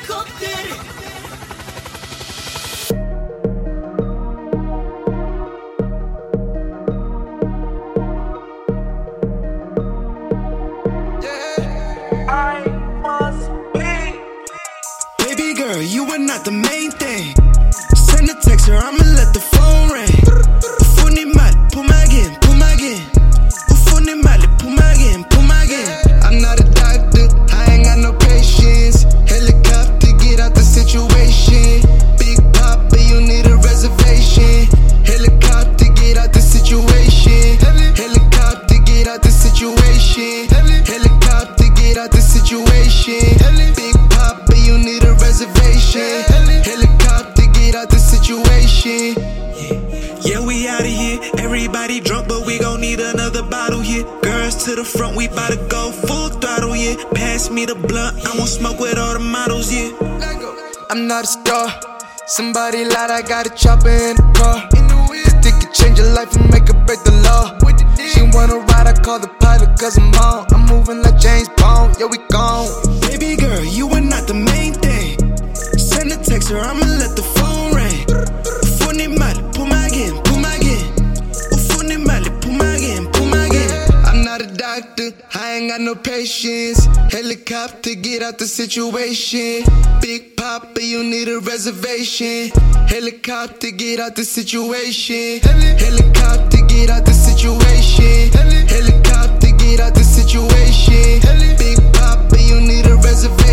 Baby girl, you are not the main thing. Send a text or I'ma let the phone ring. Ufuni mali, pumagin, pumagin. Ufuni mali, pumagin, pumagin. I'm not a doctor, I ain't got no patience. Helicopter, get out the situation. Big Papa, you need a reservation. Helicopter, get out the situation. Helicopter, get out the situation. Helicopter, get out the situation. Big Papa, you need a reservation. Helicopter, get out the situation. Yeah, we outta here. Everybody drunk, but we gon' need another bottle here. Girls to the front, we bout to go full throttle, yeah. Pass me the blunt, I won't smoke with all the models, yeah. I'm not a star. Somebody lied, I got a chopper in the car. This dick can change your life and make her break the law. She wanna ride, I call the pilot cause I'm on. I'm moving like James Bond, yeah, we gone. Baby girl, you are not the main thing. Send a text or I'ma let the phone ring. Ufuni mali, pumagin, pumagin. Ufuni mali, pumagin, pumagin. I'm not a doctor, I ain't got no patience. Helicopter, get out the situation. Big Papa, you need a reservation. Helicopter, get out the situation. Helicopter, get out the situation. Helicopter, get out the situation. Big Papa, you need a reservation.